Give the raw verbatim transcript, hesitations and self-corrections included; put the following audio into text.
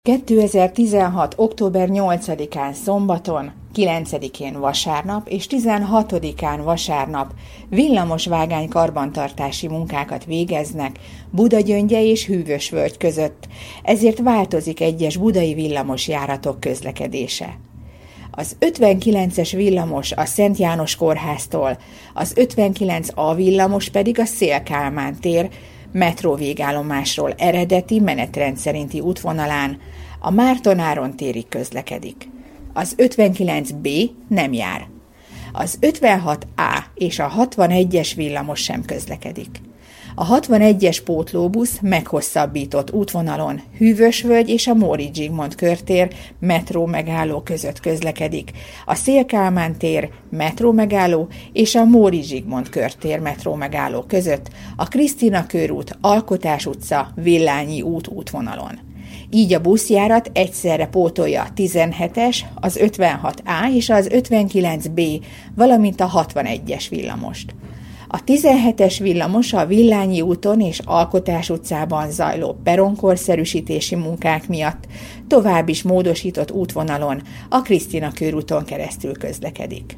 kétezer-tizenhat. október nyolcadikán szombaton, kilencedikén vasárnap és tizenhatodikán vasárnap villamosvágány karbantartási munkákat végeznek Budagyöngye és Hűvösvölgy között, ezért változik egyes budai villamosjáratok közlekedése. Az ötvenkilences villamos a Szent János Kórháztól, az ötvenkilenc A villamos pedig a Széll Kálmán tér metró végállomásról eredeti menetrend szerinti útvonalán a Márton-Áron térig közlekedik. Az ötvenkilenc B nem jár. Az ötvenhat A és a hatvanegyes villamos sem közlekedik. A hatvanegyes pótlóbusz meghosszabbított útvonalon Hűvösvölgy és a Móricz Zsigmond körtér metró megálló között közlekedik, a Széll Kálmán tér metró megálló és a Móricz Zsigmond körtér metró megálló között a Krisztina körút, Alkotás utca, Villányi út útvonalon. Így a buszjárat egyszerre pótolja a tizenhetes, az ötvenhat A és az ötvenkilenc B, valamint a hatvanegyes villamost. A tizenhetes villamos a Villányi úton és Alkotás utcában zajló peronkorszerűsítési munkák miatt tovább is módosított útvonalon, a Krisztina körúton keresztül közlekedik.